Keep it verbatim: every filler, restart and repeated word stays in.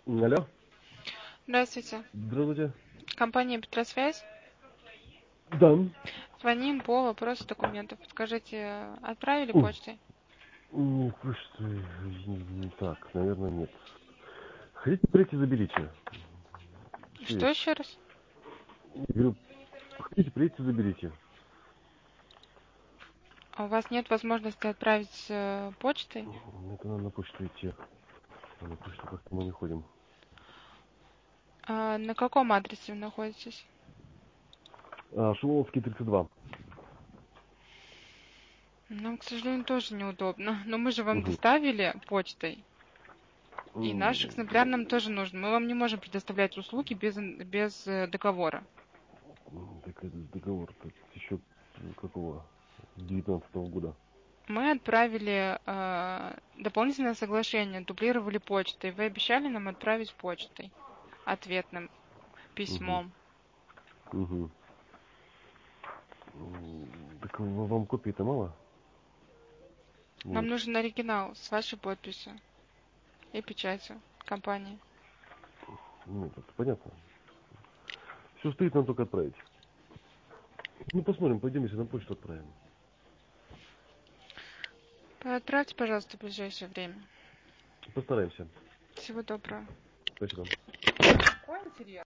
Алло, Здравствуйте. здравствуйте. Компания Петросвязь. Да. Звоним по вопросу документов. Скажите, отправили М, почтой? м, Слушайте, не не так, наверное, нет. Хотите, прийти, заберите. Что Что есть? еще раз? Я говорю, хотите, прийти, заберите. А у вас нет возможности отправить э, почтой? Это надо на почту идти. А на почту как-то мы не ходим. А на каком адресе вы находитесь? А, Шуваловский, тридцать два. Нам, к сожалению, тоже неудобно. Но мы же вам Угу. доставили почтой. И наш М, экземпляр нам тоже нужен. Мы вам не можем предоставлять услуги без, без э, договора. Так этот договор тут еще какого? девятнадцатого года. Мы отправили э, дополнительное соглашение, дублировали почтой. Вы обещали нам отправить почтой, ответным Угу. письмом. Угу. Так в- вам копии-то мало? Нам Вот. нужен оригинал с вашей подписью и печатью компании. Ну, это понятно. Все стоит, нам только отправить. Ну, посмотрим, пойдем, если на почту отправим. Отправьте, пожалуйста, в ближайшее время. Постараемся. Всего доброго. Спасибо. Какой интерес?